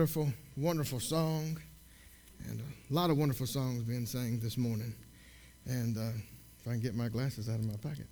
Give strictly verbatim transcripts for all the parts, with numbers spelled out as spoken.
Wonderful, wonderful song, and a lot of wonderful songs being sang this morning. And uh, if I can get my glasses out of my pocket.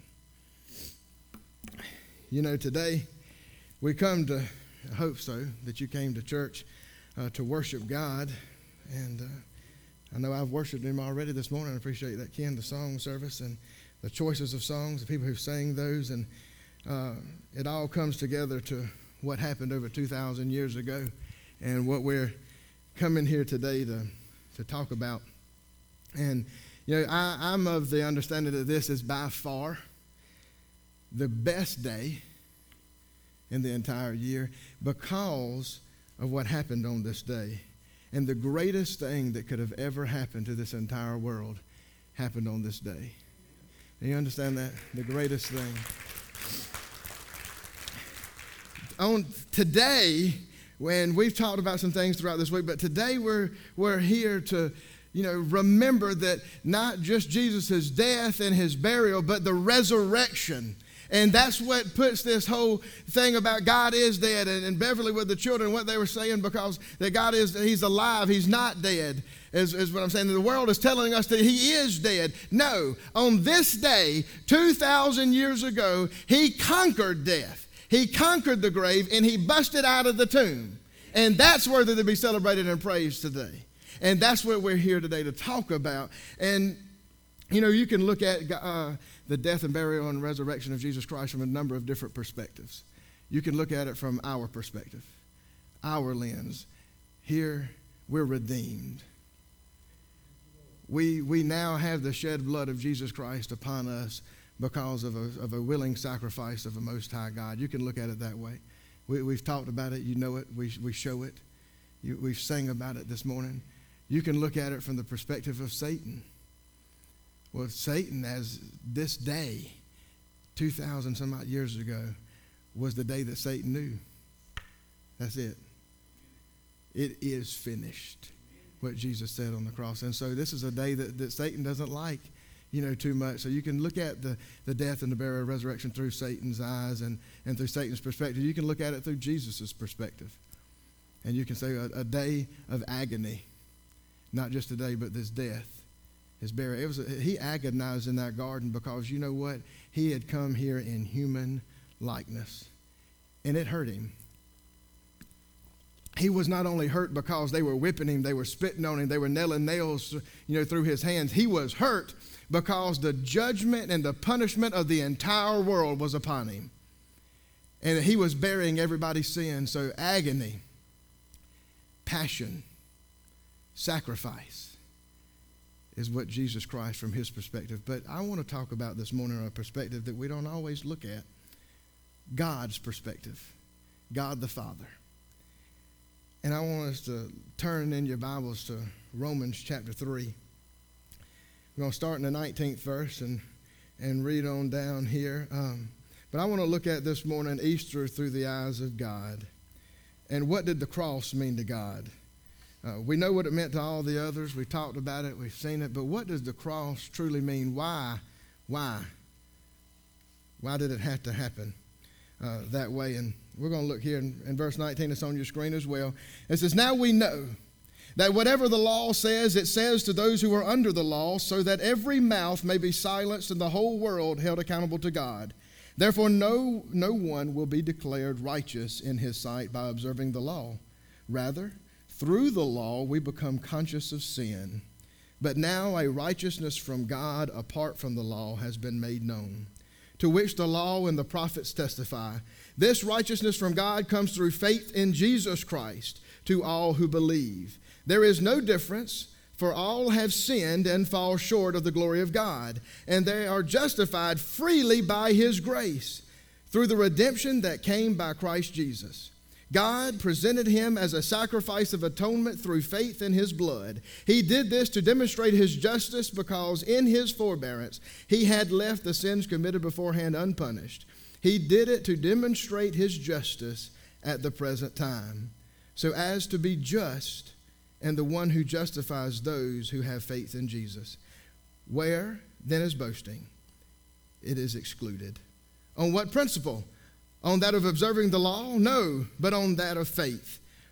You know, today we come to, I hope so, that you came to church uh, to worship God. And uh, I know I've worshiped Him already this morning. I appreciate that, Ken, the song service and the choices of songs, the people who sang those. And uh, it all comes together to what happened over two thousand years ago. And what we're coming here today to, to talk about. And, you know, I, I'm of the understanding that this is by far the best day in the entire year because of what happened on this day. And the greatest thing that could have ever happened to this entire world happened on this day. Do you understand that? The greatest thing. On today, when we've talked about some things throughout this week, but today we're we're here to, you know, remember that not just Jesus' death and his burial, but the resurrection. And that's what puts this whole thing about God is dead. And, and Beverly with the children, what they were saying, because that God is, he's alive, he's not dead, is, is what I'm saying. The world is telling us that he is dead. No, on this day, two thousand years ago, he conquered death. He conquered the grave, and he busted out of the tomb. And that's worthy to be celebrated and praised today. And that's what we're here today to talk about. And, you know, you can look at uh, the death and burial and resurrection of Jesus Christ from a number of different perspectives. You can look at it from our perspective, our lens. Here, we're redeemed. We, we now have the shed blood of Jesus Christ upon us because of a, of a willing sacrifice of a Most High God. You can look at it that way. We, we've talked about it. You know it. We, we show it. You, we've sang about it this morning. You can look at it from the perspective of Satan. Well, Satan, as this day, two thousand some odd years ago, was the day that Satan knew. That's it. It is finished, what Jesus said on the cross. And so this is a day that, that Satan doesn't like, you know, too much. So you can look at the, the death and the burial and resurrection through Satan's eyes and, and through Satan's perspective. You can look at it through Jesus' perspective. And you can say a, a day of agony, not just a day, but this death, his burial. It was a, he agonized in that garden because, you know what? He had come here in human likeness, and it hurt him. He was not only hurt because they were whipping him, they were spitting on him, they were nailing nails, you know, through his hands. He was hurt because the judgment and the punishment of the entire world was upon him. And he was bearing everybody's sin. So agony, passion, sacrifice is what Jesus Christ from his perspective. But I want to talk about this morning a perspective that we don't always look at. God's perspective. God the Father. And I want us to turn in your Bibles to Romans chapter three. We're going to start in the nineteenth verse and, and read on down here. Um, but I want to look at this morning Easter through the eyes of God. And what did the cross mean to God? Uh, we know what it meant to all the others. We've talked about it. We've seen it. But what does the cross truly mean? Why? Why? Why did it have to happen uh, that way? And we're going to look here in, in verse nineteen. It's on your screen as well. It says, "Now we know that whatever the law says, it says to those who are under the law, so that every mouth may be silenced and the whole world held accountable to God. Therefore, no, no one will be declared righteous in his sight by observing the law. Rather, through the law, we become conscious of sin. But now a righteousness from God apart from the law has been made known, to which the law and the prophets testify. This righteousness from God comes through faith in Jesus Christ to all who believe. There is no difference, for all have sinned and fall short of the glory of God, and they are justified freely by his grace through the redemption that came by Christ Jesus. God presented him as a sacrifice of atonement through faith in his blood. He did this to demonstrate his justice because in his forbearance he had left the sins committed beforehand unpunished. He did it to demonstrate his justice at the present time, so as to be just and the one who justifies those who have faith in Jesus. Where then is boasting? It is excluded. On what principle? On that of observing the law? No, but on that of faith.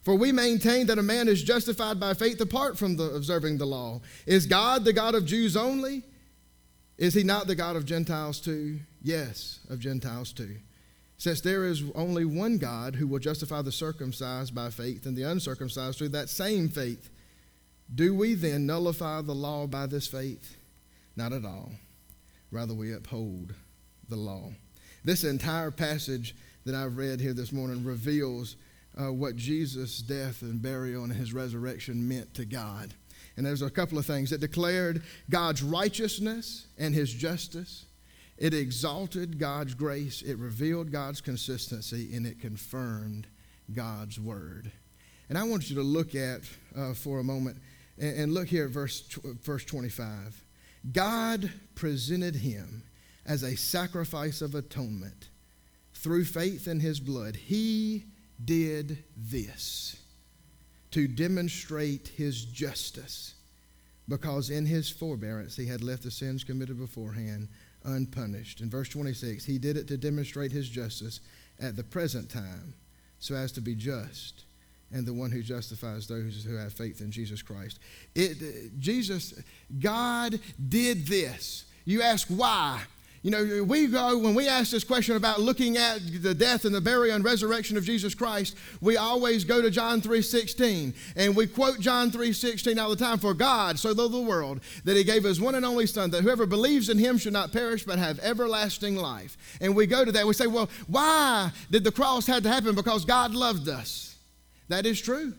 For we maintain that a man is justified by faith apart from the observing the law. Is God the God of Jews only? Is he not the God of Gentiles too? Yes, of Gentiles too. Since there is only one God who will justify the circumcised by faith and the uncircumcised through that same faith, do we then nullify the law by this faith? Not at all. Rather, we uphold the law. This entire passage that I've read here this morning reveals uh, what Jesus' death and burial and his resurrection meant to God. And there's a couple of things. It declared God's righteousness and his justice. It exalted God's grace. It revealed God's consistency, and it confirmed God's word. And I want you to look at, uh, for a moment, and, and look here at verse, verse twenty-five. God presented him as a sacrifice of atonement through faith in his blood. He did this to demonstrate his justice, because in his forbearance he had left the sins committed beforehand unpunished. In verse twenty-six, he did it to demonstrate his justice at the present time, so as to be just and the one who justifies those who have faith in Jesus Christ. It, Jesus, God did this. You ask why? You know, we go, when we ask this question about looking at the death and the burial and resurrection of Jesus Christ, we always go to John three sixteen. And we quote John three sixteen all the time. For God so loved the world that he gave his one and only Son, that whoever believes in him should not perish but have everlasting life. And we go to that. We say, well, why did the cross have to happen? Because God loved us. That is true.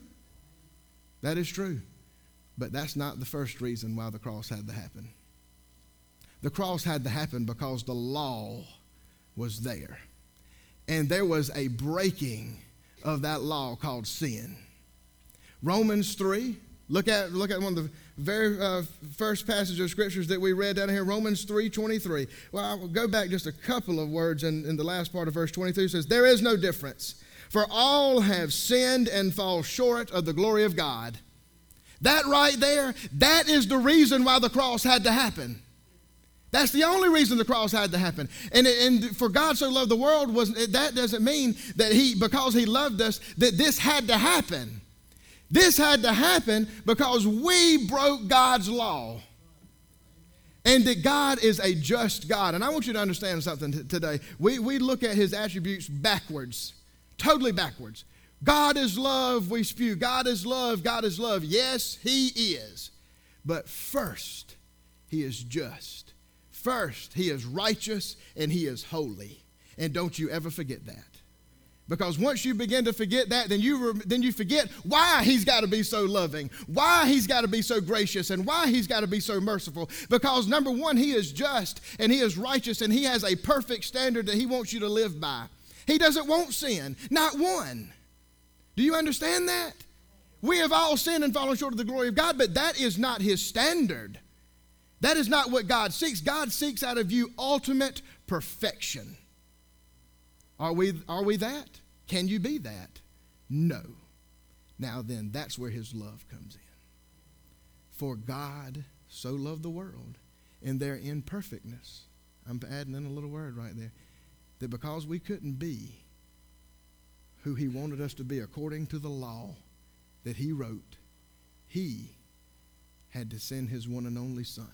That is true. But that's not the first reason why the cross had to happen. The cross had to happen because the law was there. And there was a breaking of that law called sin. Romans three, look at, look at one of the very uh, first passages of scriptures that we read down here, Romans three twenty-three. Well, I'll go back just a couple of words in, in the last part of verse twenty-three. It says, there is no difference, for all have sinned and fall short of the glory of God. That right there, that is the reason why the cross had to happen. That's the only reason the cross had to happen. And, and for God so loved the world, was, that doesn't mean that he, because he loved us, that this had to happen. This had to happen because we broke God's law. And that God is a just God. And I want you to understand something t- today. We, we look at his attributes backwards, totally backwards. God is love, we spew. God is love, God is love. Yes, he is. But first, he is just. First, he is righteous and he is holy. And don't you ever forget that. Because once you begin to forget that, then you re- then you forget why he's got to be so loving, why he's got to be so gracious, and why he's got to be so merciful. Because number one, he is just and he is righteous and he has a perfect standard that he wants you to live by. He doesn't want sin, not one. Do you understand that? We have all sinned and fallen short of the glory of God, but that is not his standard. That is not what God seeks. God seeks out of you ultimate perfection. Are we, are we that? Can you be that? No. Now then, that's where his love comes in. For God so loved the world in their imperfectness. I'm adding in a little word right there. That because we couldn't be who he wanted us to be according to the law that he wrote, he had to send his one and only Son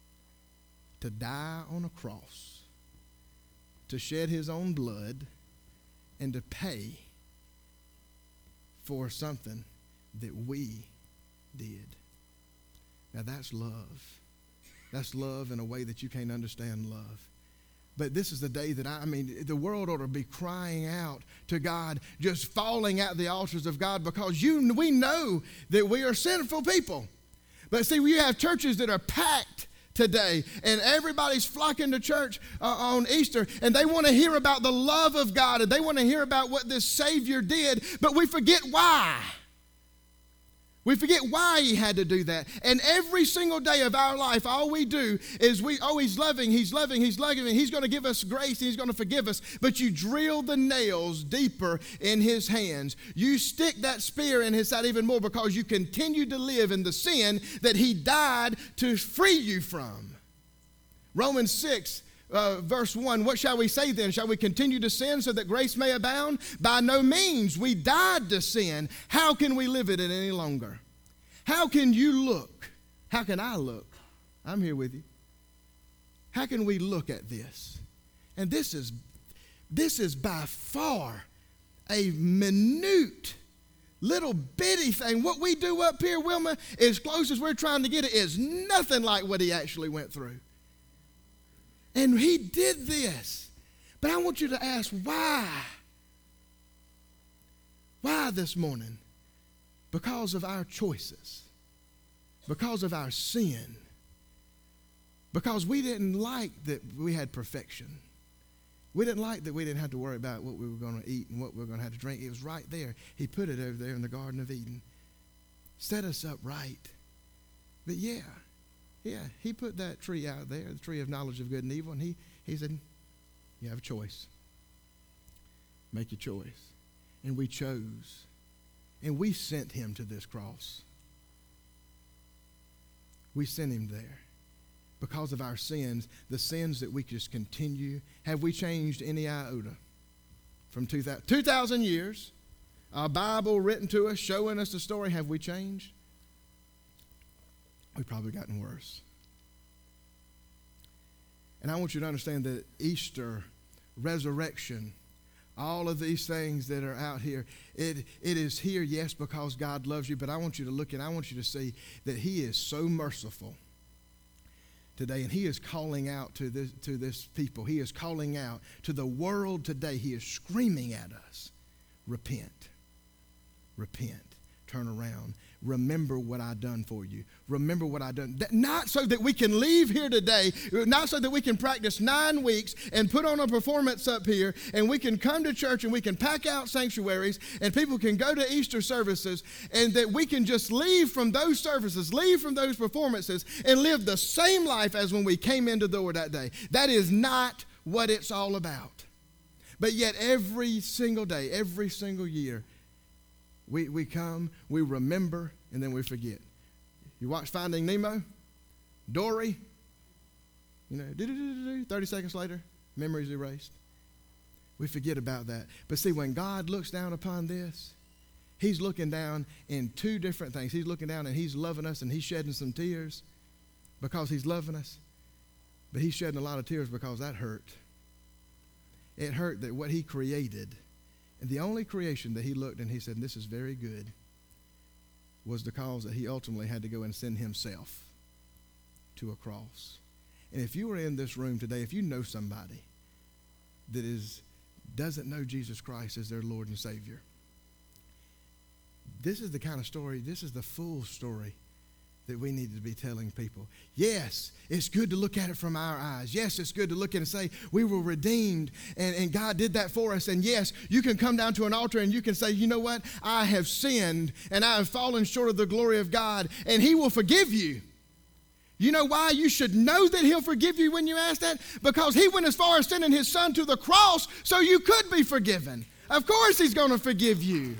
to die on a cross, to shed his own blood, and to pay for something that we did. Now that's love. That's love in a way that you can't understand love. But this is the day that I, I mean, the world ought to be crying out to God, just falling at the altars of God, because you, we know that we are sinful people. But see, you have churches that are packed today, and everybody's flocking to church uh, on Easter, and they want to hear about the love of God, and they want to hear about what this Savior did, but we forget why. We forget why he had to do that. And every single day of our life, all we do is we, oh, he's loving, he's loving, he's loving, and he's going to give us grace, and he's going to forgive us. But you drill the nails deeper in his hands. You stick that spear in his side even more, because you continue to live in the sin that he died to free you from. Romans six, uh, verse one, what shall we say then? Shall we continue to sin so that grace may abound? By no means. We died to sin. How can we live it any longer? How can you look? How can I look? I'm here with you. How can we look at this? And this is, this is by far a minute, little bitty thing. What we do up here, Wilma, as close as we're trying to get it, is nothing like what he actually went through. And he did this. But I want you to ask why? Why this morning? Because of our choices. Because of our sin. Because we didn't like that we had perfection. We didn't like that we didn't have to worry about what we were going to eat and what we were going to have to drink. It was right there. He put it over there in the Garden of Eden. Set us up right. But yeah, yeah, he put that tree out there, the tree of knowledge of good and evil, and he, he said, you have a choice. Make your choice. And we chose. And we sent him to this cross. We sent him there. Because of our sins, the sins that we just continue. Have we changed any iota? From two thousand, two thousand years, a Bible written to us, showing us the story, have we changed? We've probably gotten worse. And I want you to understand that Easter, resurrection, all of these things that are out here, it, it is here, yes, because God loves you, but I want you to look and I want you to see that he is so merciful today, and he is calling out to this, to this people. He is calling out to the world today. He is screaming at us, repent, repent, turn around. Remember what I've done for you. Remember what I've done. That, not so that we can leave here today, not so that we can practice nine weeks and put on a performance up here, and we can come to church and we can pack out sanctuaries and people can go to Easter services, and that we can just leave from those services, leave from those performances, and live the same life as when we came into the door that day. That is not what it's all about. But yet every single day, every single year, We we come, we remember, and then we forget. You watch Finding Nemo, Dory, you know, thirty seconds later, memories erased. We forget about that. But see, when God looks down upon this, he's looking down in two different things. He's looking down and he's loving us and he's shedding some tears because he's loving us. But he's shedding a lot of tears because that hurt. It hurt that what he created, and the only creation that he looked and he said, this is very good, was the cause that he ultimately had to go and send himself to a cross. And if you are in this room today, if you know somebody that is doesn't know Jesus Christ as their Lord and Savior, this is the kind of story, this is the full story that we need to be telling people. Yes, it's good to look at it from our eyes. Yes, it's good to look at it and say, we were redeemed, and, and God did that for us. And yes, you can come down to an altar and you can say, you know what? I have sinned, and I have fallen short of the glory of God, and he will forgive you. You know why you should know that he'll forgive you when you ask that? Because he went as far as sending his son to the cross so you could be forgiven. Of course he's going to forgive you.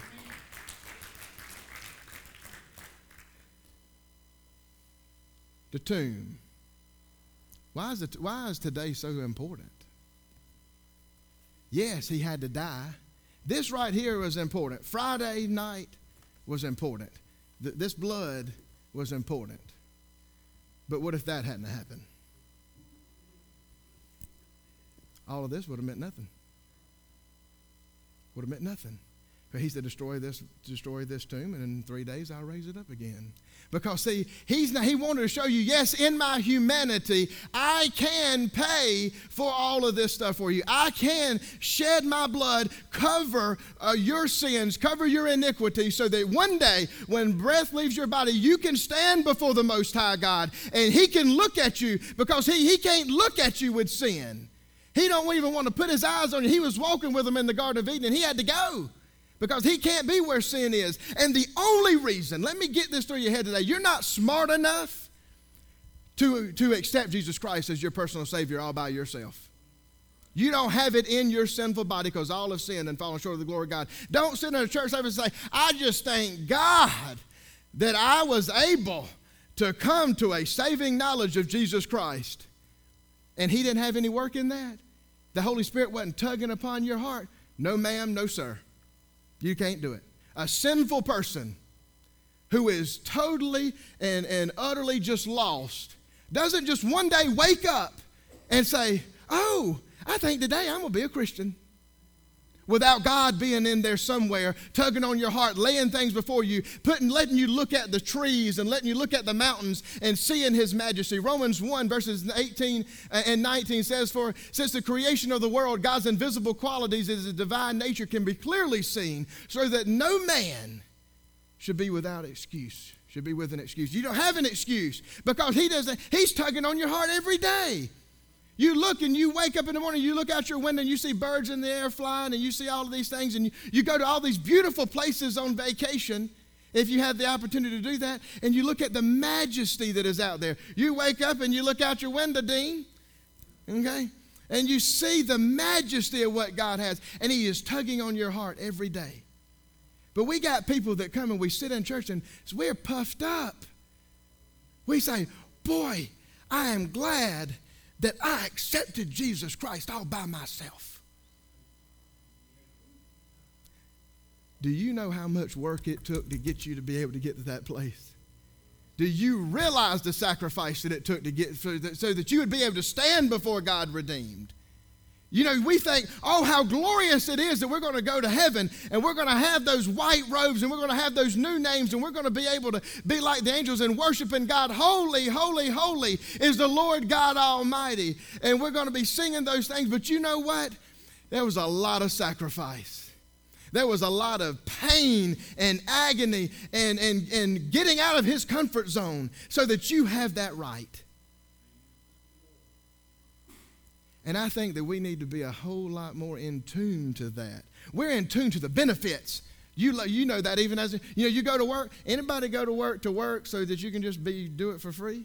The tomb. Why is, it, why is today so important? Yes, he had to die. This right here was important. Friday night was important. Th- this blood was important. But what if that hadn't happened? All of this would have meant nothing. Would have meant nothing. But he said, destroy this, destroy this tomb, and in three days I'll raise it up again. Because see, he's not, he wanted to show you, yes, in my humanity, I can pay for all of this stuff for you. I can shed my blood, cover uh, your sins, cover your iniquity, so that one day when breath leaves your body, you can stand before the Most High God, and he can look at you, because he, he can't look at you with sin. He don't even want to put his eyes on you. He was walking with them in the Garden of Eden, and he had to go. Because he can't be where sin is. And the only reason, let me get this through your head today, you're not smart enough to, to accept Jesus Christ as your personal Savior all by yourself. You don't have it in your sinful body because all have sinned and fallen short of the glory of God. Don't sit in a church service and say, I just thank God that I was able to come to a saving knowledge of Jesus Christ. and he didn't have any work in that? The Holy Spirit wasn't tugging upon your heart? No, ma'am, no, sir. You can't do it. A sinful person who is totally and, and utterly just lost doesn't just one day wake up and say, oh, I think today I'm going to be a Christian. Without God being in there somewhere, tugging on your heart, laying things before you, putting, letting you look at the trees and letting you look at the mountains and seeing his majesty. Romans one verses eighteen and nineteen says, for since the creation of the world, God's invisible qualities, his divine nature can be clearly seen, so that no man should be without excuse, should be with an excuse. You don't have an excuse because he doesn't, he's tugging on your heart every day. You look and you wake up in the morning, you look out your window and you see birds in the air flying and you see all of these things, and you, you go to all these beautiful places on vacation if you have the opportunity to do that, and you look at the majesty that is out there. You wake up and you look out your window, Dean, okay, and you see the majesty of what God has, and he is tugging on your heart every day. But we got people that come and we sit in church and we're puffed up. We say, boy, I am glad that I accepted Jesus Christ all by myself. Do you know how much work it took to get you to be able to get to that place? Do you realize the sacrifice that it took to get so that, so that you would be able to stand before God redeemed? You know, we think, oh, how glorious it is that we're going to go to heaven and we're going to have those white robes and we're going to have those new names and we're going to be able to be like the angels and worshiping God. Holy, holy, holy is the Lord God Almighty. And we're going to be singing those things. But you know what? There was a lot of sacrifice. There was a lot of pain and agony and, and, and getting out of his comfort zone so that you have that right. And I think that we need to be a whole lot more in tune to that. We're in tune to the benefits. You, you know that even as, you know, you go to work. Anybody go to work to work so that you can just be do it for free?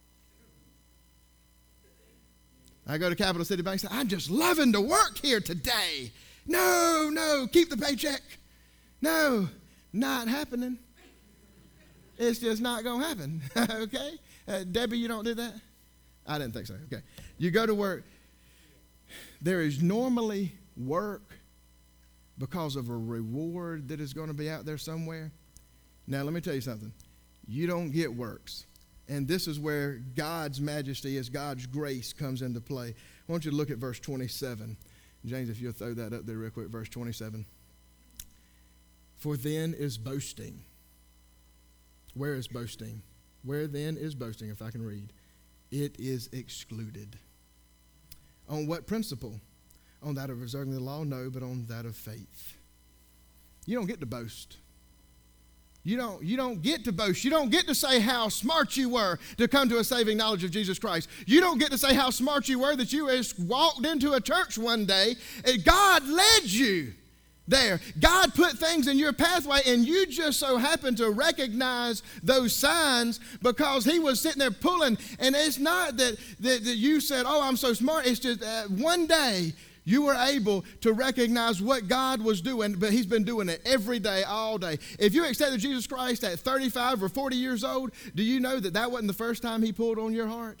I go to Capital City Bank and say, I'm just loving to work here today. No, no, keep the paycheck. No, not happening. It's just not going to happen, okay? Uh, Debbie, you don't do that? I didn't think so, okay. You go to work. There is normally work because of a reward that is going to be out there somewhere. Now, let me tell you something. You don't get works. And this is where God's majesty, as God's grace, comes into play. I want you to look at verse twenty-seven. James, if you'll throw that up there real quick, verse twenty-seven. For then is boasting. Where is boasting? Where then is boasting, if I can read? It is excluded. On what principle? On that of observing the law? No, but on that of faith. You don't get to boast. You don't, you don't get to boast. You don't get to say how smart you were to come to a saving knowledge of Jesus Christ. You don't get to say how smart you were that you just walked into a church one day and God led you there. God put things in your pathway and you just so happened to recognize those signs because he was sitting there pulling. And it's not that, that, that you said, oh, I'm so smart. It's just uh, one day you were able to recognize what God was doing, but he's been doing it every day, all day. If you accepted Jesus Christ at thirty-five or forty years old, do you know that that wasn't the first time he pulled on your heart?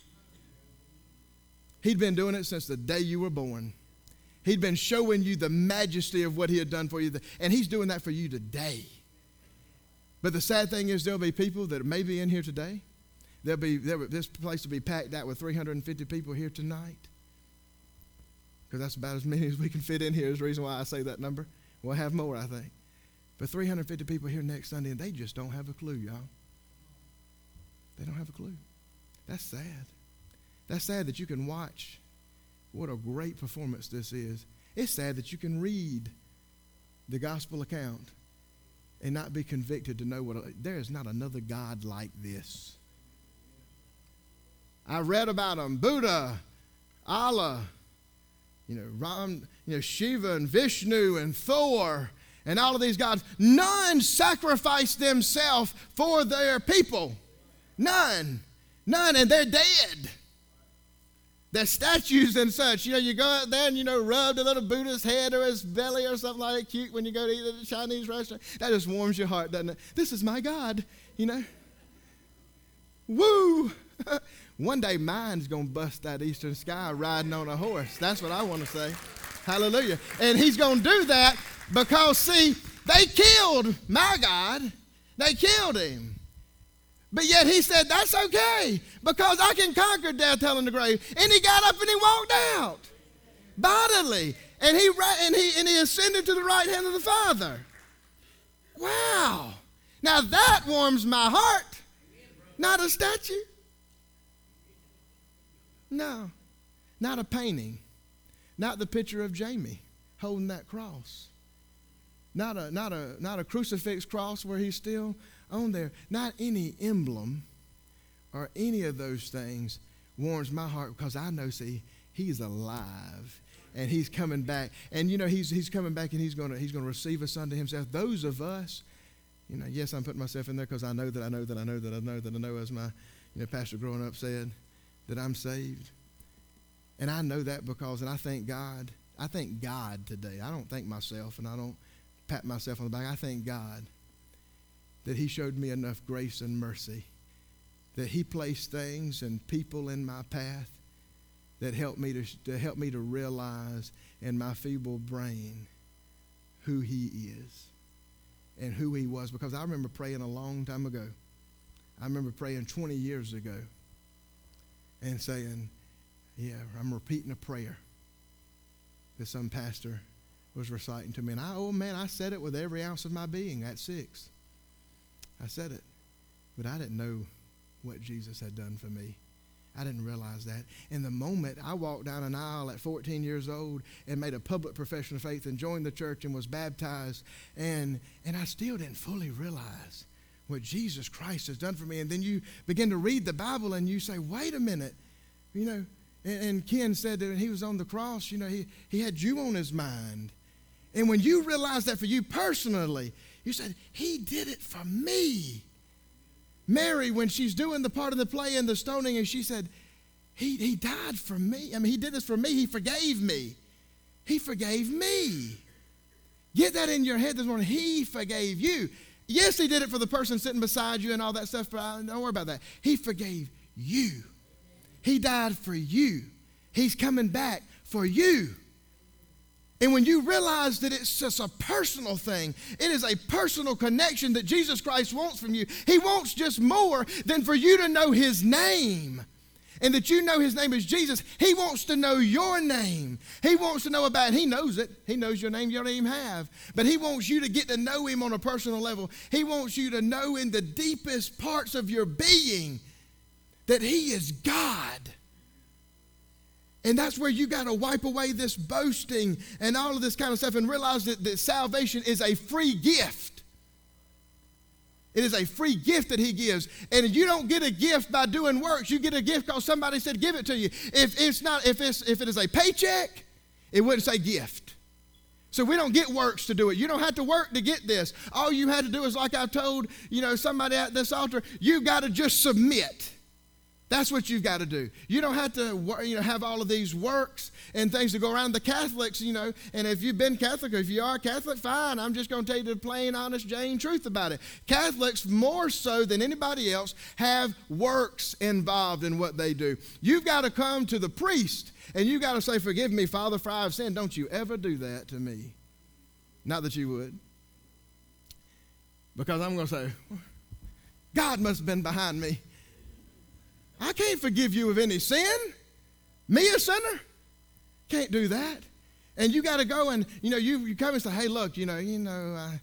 He'd been doing it since the day you were born. He'd been showing you the majesty of what he had done for you, and he's doing that for you today. But the sad thing is there'll be people that may be in here today. There'll be there, this place will be packed out with three hundred fifty people here tonight. Because that's about as many as we can fit in here is the reason why I say that number. We'll have more, I think. But three hundred fifty people here next Sunday, and they just don't have a clue, y'all. They don't have a clue. That's sad. That's sad that you can watch what a great performance this is. It's sad that you can read the gospel account and not be convicted to know what, a, there is not another God like this. I read about them, Buddha, Allah, you know, Ram, you know, Shiva and Vishnu and Thor and all of these gods. None sacrificed themselves for their people. None. None, and they're dead. They're statues and such. You know, you go out there and, you know, rub the little Buddha's head or his belly or something like that cute when you go to eat at a Chinese restaurant. That just warms your heart, doesn't it? This is my God, you know. Woo! One day mine's going to bust that eastern sky riding on a horse. That's what I want to say. Hallelujah. And he's going to do that because, see, they killed my God. They killed him. But yet he said, that's okay because I can conquer death, hell, and the grave. And he got up and he walked out bodily. And he, and he, and he ascended to the right hand of the Father. Wow. Now that warms my heart. Not a statue. No. Not a painting. Not the picture of Jamie holding that cross. Not a, not a, not a crucifix cross where he's still on there. Not any emblem or any of those things warms my heart because I know, see, he's alive and he's coming back. And, you know, he's, he's coming back and he's going to he's going to receive us unto himself. Those of us, you know, yes, I'm putting myself in there because I know that I know that I know that I know that I know, as my, you know, pastor growing up said, that I'm saved. And I know that because, and I thank God, I thank God today. I don't thank myself and I don't pat myself on the back. I thank God that he showed me enough grace and mercy, that he placed things and people in my path that helped me to, to help me to realize in my feeble brain who he is and who he was. Because I remember praying a long time ago. I remember praying twenty years ago and saying, yeah, I'm repeating a prayer that some pastor was reciting to me. And I, oh man, I said it with every ounce of my being at six. I said it, but I didn't know what Jesus had done for me. I didn't realize that. In the moment, I walked down an aisle at fourteen years old and made a public profession of faith and joined the church and was baptized. And, and I still didn't fully realize what Jesus Christ has done for me. And then you begin to read the Bible and you say, wait a minute. You know, and, and Ken said that when he was on the cross, you know, he, he had you on his mind. And when you realize that for you personally, you said, he did it for me. Mary, when she's doing the part of the play in the stoning, and she said, he, he died for me. I mean, he did this for me. He forgave me. He forgave me. Get that in your head this morning. He forgave you. Yes, he did it for the person sitting beside you and all that stuff, but don't worry about that. He forgave you. He died for you. He's coming back for you. And when you realize that it's just a personal thing, it is a personal connection that Jesus Christ wants from you. He wants just more than for you to know his name and that you know his name is Jesus. He wants to know your name. He wants to know about it. He knows it. He knows your name you don't even have. But he wants you to get to know him on a personal level. He wants you to know in the deepest parts of your being that he is God. And that's where you got to wipe away this boasting and all of this kind of stuff and realize that, that salvation is a free gift. It is a free gift that he gives. And you don't get a gift by doing works. You get a gift because somebody said give it to you. If it's not, if it's if it is a paycheck, it wouldn't say gift. So we don't get works to do it. You don't have to work to get this. All you had to do is, like I told, you know, somebody at this altar, you got to just submit. That's what you've got to do. You don't have to, you know, have all of these works and things to go around. The Catholics, you know, and if you've been Catholic, or if you are Catholic, fine. I'm just going to tell you the plain, honest, Jane truth about it. Catholics, more so than anybody else, have works involved in what they do. You've got to come to the priest, and you've got to say, forgive me, Father, for I have sinned. Don't you ever do that to me. Not that you would. Because I'm going to say, God must have been behind me. I can't forgive you of any sin. Me, a sinner? Can't do that. And you got to go and, you know, you, you come and say, hey, look, you know, you know, I,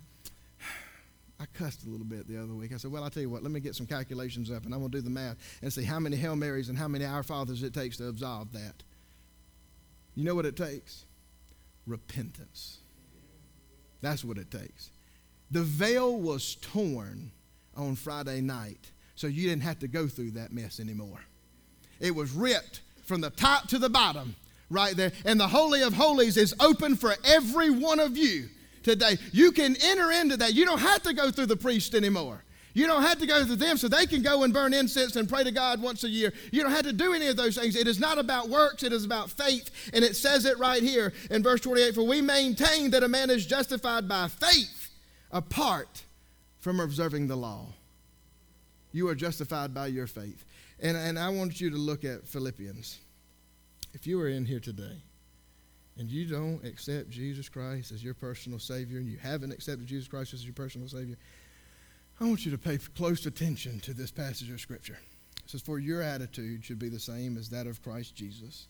I cussed a little bit the other week. I said, well, I'll tell you what, let me get some calculations up, and I'm going to do the math and see how many Hail Marys and how many Our Fathers it takes to absolve that. You know what it takes? Repentance. That's what it takes. The veil was torn on Friday night, so you didn't have to go through that mess anymore. It was ripped from the top to the bottom right there. And the Holy of Holies is open for every one of you today. You can enter into that. You don't have to go through the priest anymore. You don't have to go through them so they can go and burn incense and pray to God once a year. You don't have to do any of those things. It is not about works. It is about faith. And it says it right here in verse twenty-eight, for we maintain that a man is justified by faith apart from observing the law. You are justified by your faith. And, and I want you to look at Philippians. If you are in here today and you don't accept Jesus Christ as your personal Savior, and you haven't accepted Jesus Christ as your personal Savior, I want you to pay close attention to this passage of Scripture. It says, for your attitude should be the same as that of Christ Jesus,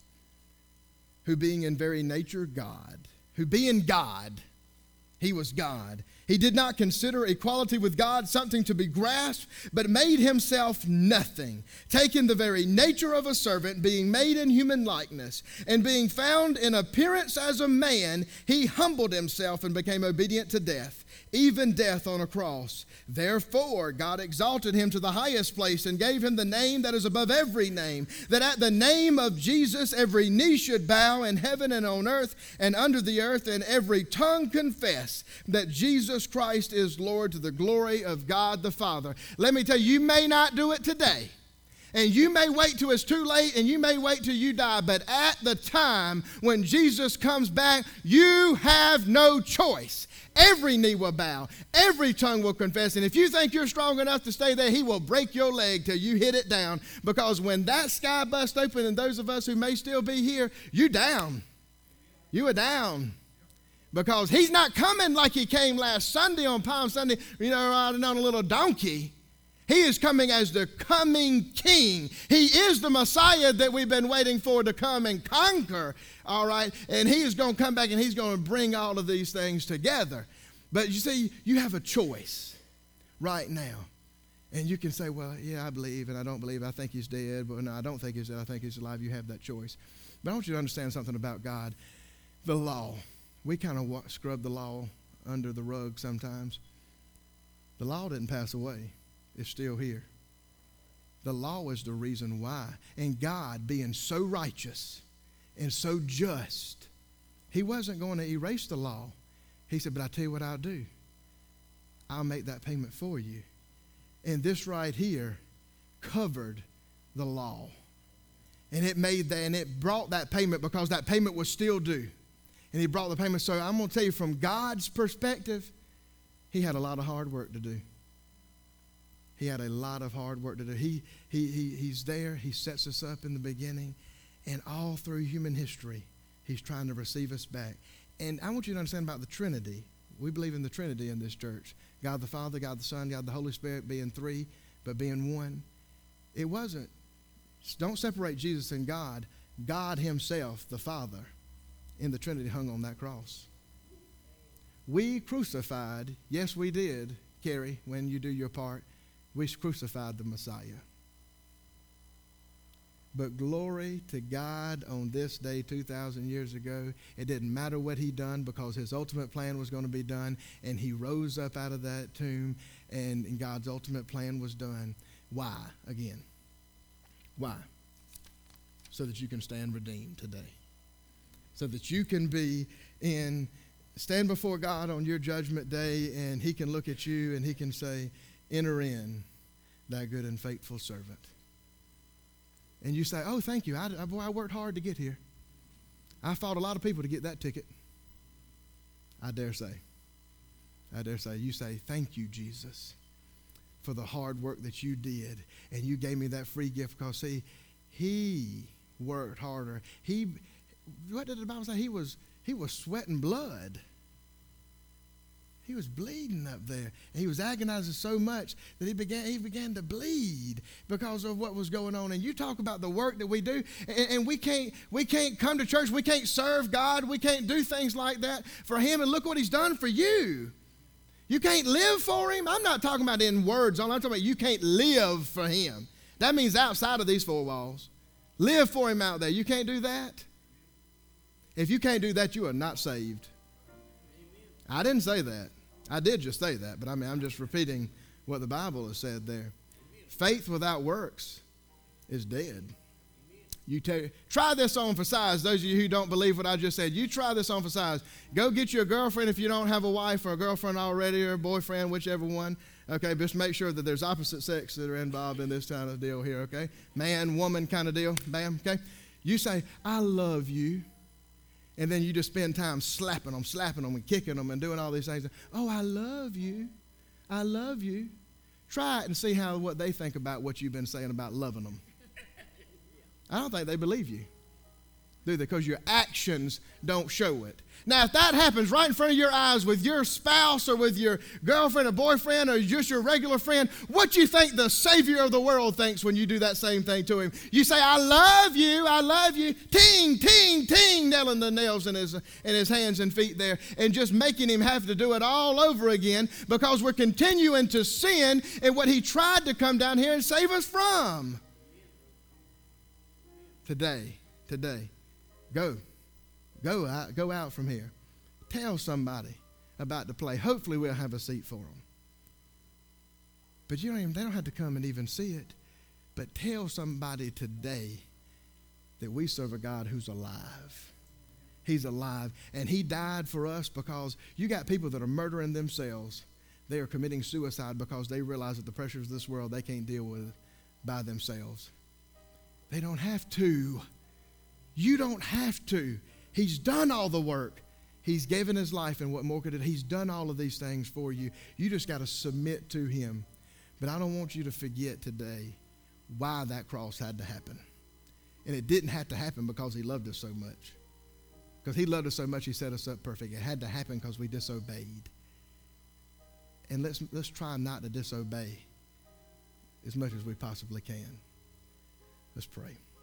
who being in very nature God, who being God, he was God. He did not consider equality with God something to be grasped, but made himself nothing, taking the very nature of a servant, being made in human likeness, and being found in appearance as a man, he humbled himself and became obedient to death, even death on a cross. Therefore, God exalted him to the highest place and gave him the name that is above every name, that at the name of Jesus every knee should bow in heaven and on earth and under the earth, and every tongue confess that Jesus Christ is Lord, to the glory of God the Father. Let me tell you, you may not do it today. And you may wait till it's too late, and you may wait till you die, but at the time when Jesus comes back, you have no choice. Every knee will bow. Every tongue will confess. And if you think you're strong enough to stay there, he will break your leg till you hit it down. Because when that sky busts open, and those of us who may still be here, you down. You are down. Because he's not coming like he came last Sunday on Palm Sunday, you know, riding on a little donkey. He is coming as the coming king. He is the Messiah that we've been waiting for to come and conquer, all right? And he is going to come back, and he's going to bring all of these things together. But you see, you have a choice right now. And you can say, well, yeah, I believe, and I don't believe. I think he's dead. But no, I don't think he's dead. I think he's alive. You have that choice. But I want you to understand something about God. The law. We kind of scrub the law under the rug sometimes. The law didn't pass away. It's still here. The law is the reason why. And God, being so righteous and so just, he wasn't going to erase the law. He said, but I tell you what I'll do. I'll make that payment for you. And this right here covered the law. And it made that, and it brought that payment because that payment was still due. And he brought the payment. So I'm going to tell you, from God's perspective, he had a lot of hard work to do. He had a lot of hard work to do. He, he, he, he's there. He sets us up in the beginning. And all through human history, he's trying to receive us back. And I want you to understand about the Trinity. We believe in the Trinity in this church. God the Father, God the Son, God the Holy Spirit being three, but being one. It wasn't. Don't separate Jesus and God. God himself, the Father, in the Trinity hung on that cross. We crucified, yes we did, Carrie, when you do your part, we crucified the Messiah. But glory to God on this day two thousand years ago. It didn't matter what he done because his ultimate plan was going to be done. And he rose up out of that tomb and, and God's ultimate plan was done. Why? Again. Why? So that you can stand redeemed today. So that you can be in, stand before God on your judgment day and he can look at you and he can say, enter in, thy good and faithful servant. And you say, oh, thank you. I, I, boy, I worked hard to get here. I fought a lot of people to get that ticket. I dare say. I dare say. You say, thank you, Jesus, for the hard work that you did. And you gave me that free gift because, see, he worked harder. He, what did the Bible say? He was, he was sweating blood. He was bleeding up there. And he was agonizing so much that he began, he began to bleed because of what was going on. And you talk about the work that we do, and, and we can't we can't come to church. We can't serve God. We can't do things like that for him. And look what he's done for you. You can't live for him. I'm not talking about in words. I'm talking about you can't live for him. That means outside of these four walls. Live for him out there. You can't do that. If you can't do that, you are not saved. I didn't say that. I did just say that, but I mean, I'm just repeating what the Bible has said there. Faith without works is dead. You t- try this on for size. Those of you who don't believe what I just said, you try this on for size. Go get you a girlfriend if you don't have a wife or a girlfriend already or a boyfriend, whichever one. Okay, just make sure that there's opposite sex that are involved in this kind of deal here, okay? Man, woman kind of deal, bam, okay? You say, I love you. And then you just spend time slapping them, slapping them and kicking them and doing all these things. Oh, I love you. I love you. Try it and see how what they think about what you've been saying about loving them. I don't think they believe you, do they? Because your actions don't show it. Now, if that happens right in front of your eyes with your spouse or with your girlfriend or boyfriend or just your regular friend, what do you think the Savior of the world thinks when you do that same thing to him? You say, I love you, I love you, ting, ting, ting, nailing the nails in his, in his hands and feet there and just making him have to do it all over again because we're continuing to sin in what he tried to come down here and save us from. Today, today, go. Go out, go out from here. Tell somebody about the play. Hopefully we'll have a seat for them. But you don't even, they don't have to come and even see it. But tell somebody today that we serve a God who's alive. He's alive. And he died for us because you got people that are murdering themselves. They are committing suicide because they realize that the pressures of this world they can't deal with by themselves. They don't have to. You don't have to. He's done all the work. He's given his life, and what more could it? He's done all of these things for you. You just got to submit to him. But I don't want you to forget today why that cross had to happen. And it didn't have to happen because he loved us so much. Because he loved us so much, he set us up perfect. It had to happen because we disobeyed. And let's, let's try not to disobey as much as we possibly can. Let's pray.